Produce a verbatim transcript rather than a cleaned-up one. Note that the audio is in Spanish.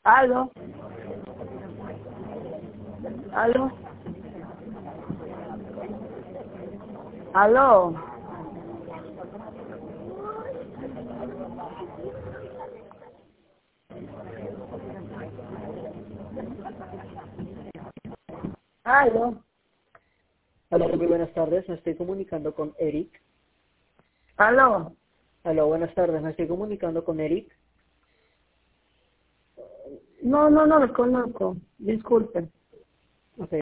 Aló, aló, aló, aló, Hola, muy buenas tardes, me estoy comunicando con Eric. aló. Hola, buenas tardes, me estoy comunicando con Eric. No, no, no lo conozco. Disculpen. Ok.